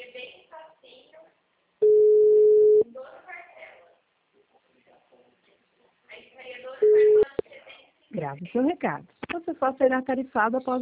Grave seu recado. Você só será tarifado após